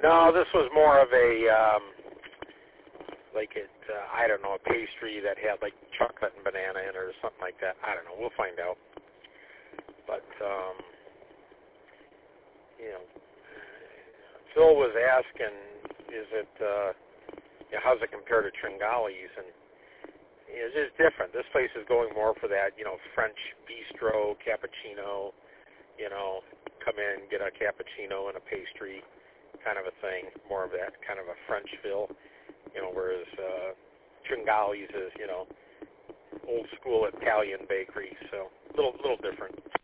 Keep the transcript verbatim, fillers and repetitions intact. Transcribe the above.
No, this was more of a, um, like it, uh, I don't know, a pastry that had like chocolate and banana in it or something like that. I don't know. We'll find out. But, um, you know, Phil was asking, is it, uh, you know, how's it compare to Tringali's? And it's just different. This place is going more for that, you know, French bistro, cappuccino, you know, come in, get a cappuccino and a pastry kind of a thing, more of that kind of a French feel, you know, whereas uh, Tringali's is, you know, old school Italian bakery, so a little, little different.